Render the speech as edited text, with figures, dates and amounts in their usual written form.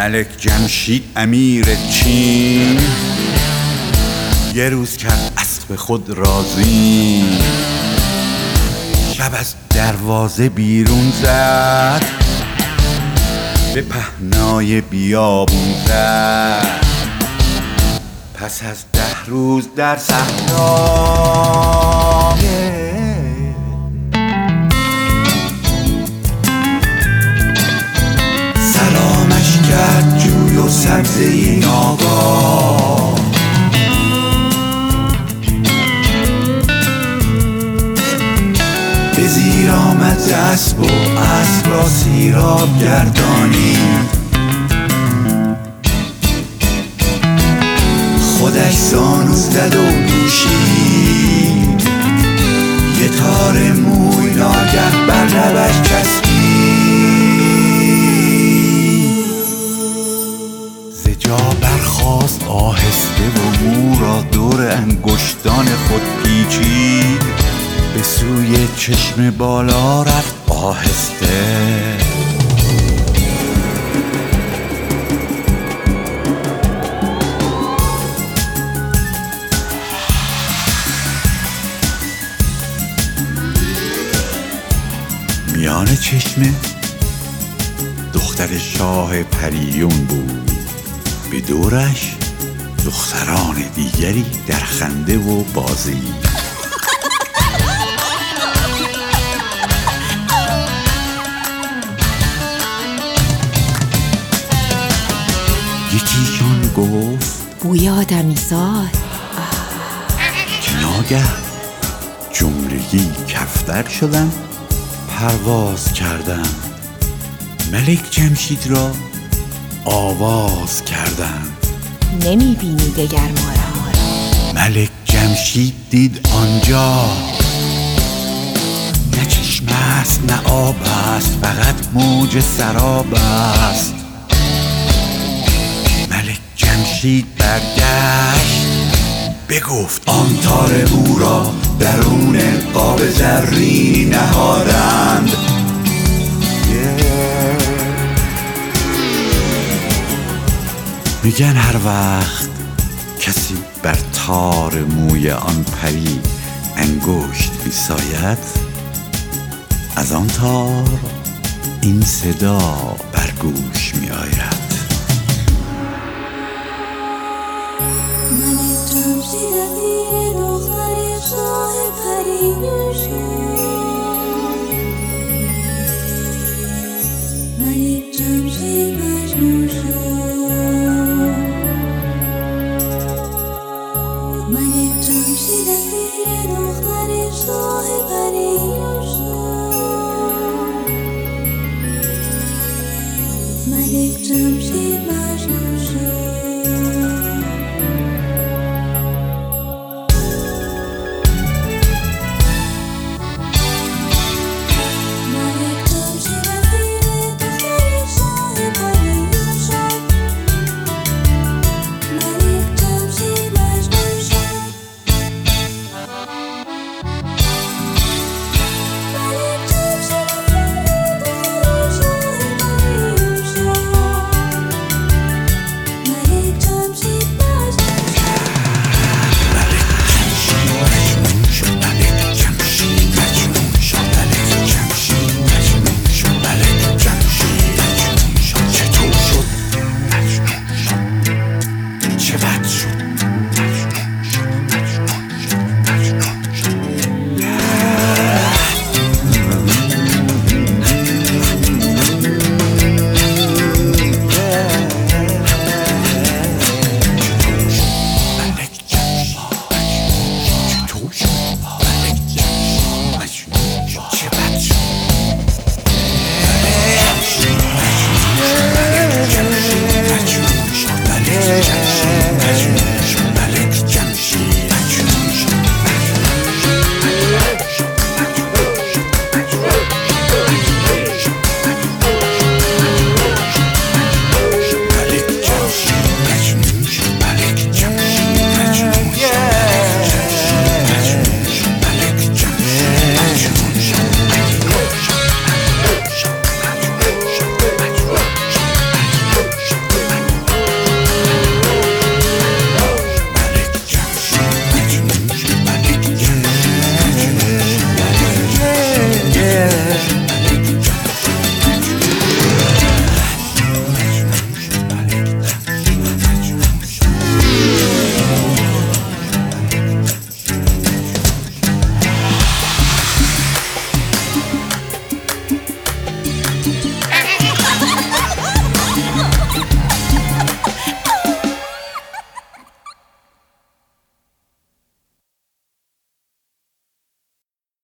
ملک جمشید امیر چین یه روز کرد اسب خود راضی، شب از دروازه بیرون زد، به پهنای بیابون زد. پس از 10 روز در صحرا سلامش کرد جوی و سبزه ناگاه، به زیر آمد ز اسب و اسب را سیراب گردانید. خودش زانو زد و دوشید، یه تار موی ناگه بر لبش چسبید. ز جا برخاست آهسته و مو را دور انگشتان خود پیچید، به سوی چشم بالا رفت آهسته. میان چشمه دختر شاه پریون بود، به دورش دختران دیگری در خنده و بازی. یکیشان گفت بوی آدمیزاد، که ناگه جملگی کفتر شدن، پرواز کردن، ملک جمشید را آواز کردن. نمیبینی دگر ما را. ملک جمشید دید آنجا نه چشم است نه آب است، فقط موج سراب است. ملک جمشید برگشت بگفت آن تار مو را درون قاب زرینی نهادند. میگن هر وقت کسی بر تار موی آن پری انگشت میساید، از آن تار این صدا بر گوش میآید. ملک جمشید امیر دختر شاه پریون شد. ملک جمشید مجنون شد. ملک جمشید امیر دختر شاه پریون